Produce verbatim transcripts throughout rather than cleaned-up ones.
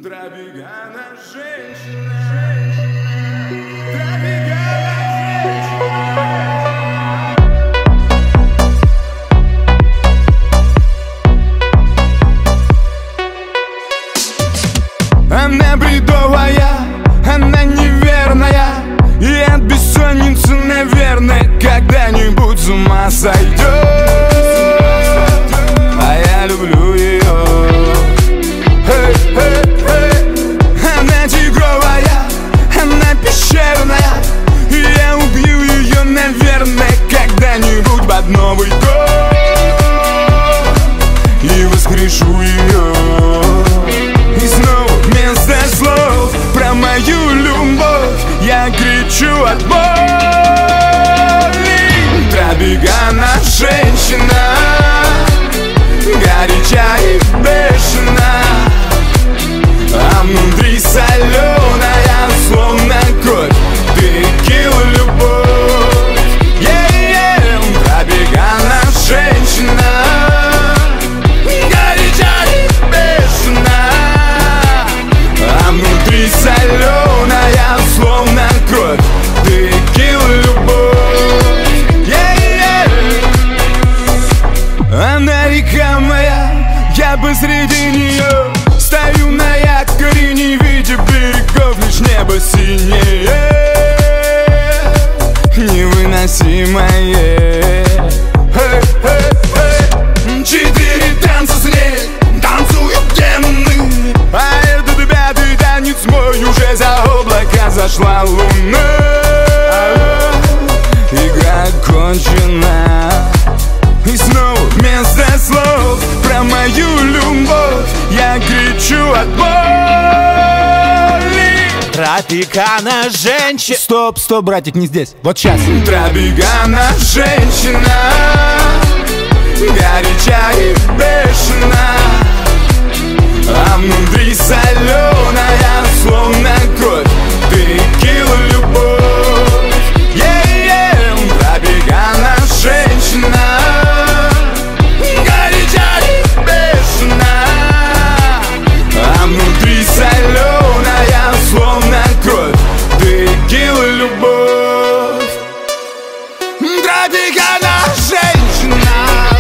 Тропикана женщина, тропикана женщина. Она бредовая, она неверная, и от бессонницы, наверное, когда-нибудь с ума сойдет. А я люблю ее. Hey, hey, hey. Она тигровая, она пещерная, и я убью ее, наверное, когда-нибудь под Новый год и воскрешу ее. И снова вместо слов про мою любовь я кричу от боли. Тропикана женщина, горяча и бешена, а внутри соленая, словно кровь, текила любовь. Yeah-yeah. Тропикана женщина, горяча и бешена, а внутри соленая, словно кровь, текила любовь. Yeah-yeah. Она река моя, я посреди нее стою на якоре, не видя берегов, лишь небо синее, невыносимое. Hey, hey, hey. Четыре танца с ней танцуют демоны, а этот пятый танец мой, уже за облака зашла луна. Игра кончена, и снова вместо слов про мою любовь я кричу от боли. Тропикана женщина. Стоп, стоп, братик, не здесь, вот сейчас. Тропикана женщина, горяча и бешена, а внутри соленая, словно кровь, текила любовь. Yeah-yeah. Тропикана женщина, горяча и бешена, а внутри соленая, словно кровь, текила любовь. Тропикана женщина,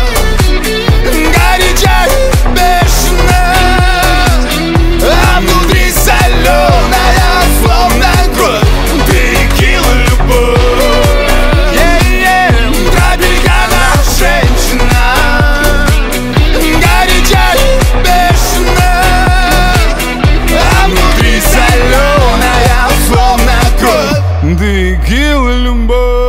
горяча и бешена, а внутри соленая, словно кровь, текила любовь. Yeah-yeah. Тропикана женщина, горяча и бешена, а внутри соленая, словно кровь, текила любовь.